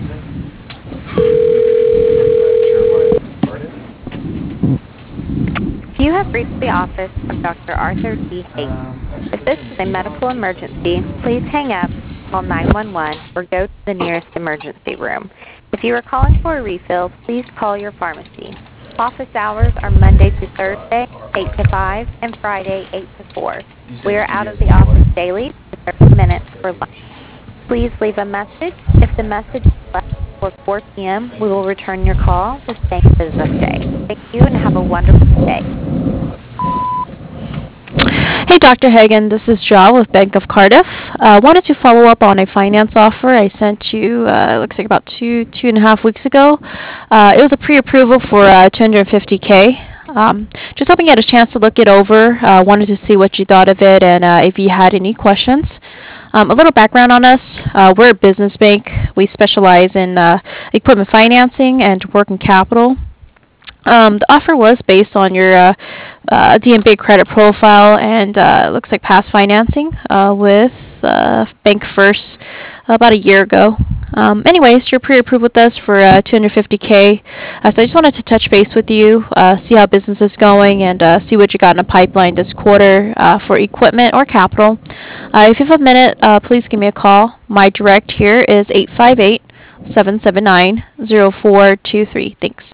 You have reached the office of Dr. Arthur D. Hayden. If this is a medical emergency, please hang up, call 911, or go to the nearest emergency room. If you are calling for a refill, please call your pharmacy. Office hours are Monday through Thursday, 8 to 5, and Friday, 8 to 4. We are out of the office daily for 30 minutes for lunch. Please leave a message. If the message is left before 4 p.m., we will return your call the same business day. Thank you and have a wonderful day. Hey, Dr. Hagen, this is Ja with Bank of Cardiff. Wanted to follow up on a finance offer I sent you, looks like about two and a half weeks ago. It was a pre-approval for $250K. Just hoping you had a chance to look it over. Wanted to see what you thought of it and if you had any questions. A little background on us. We're a business bank. We specialize in equipment financing and working capital. The offer was based on your DNB credit profile and looks like past financing with Bank First about a year ago. Anyways, you're pre-approved with us for $250K. So I just wanted to touch base with you, see how business is going, and see what you got in the pipeline this quarter for equipment or capital. If you have a minute, please give me a call. My direct here is 858-779-0423. Thanks.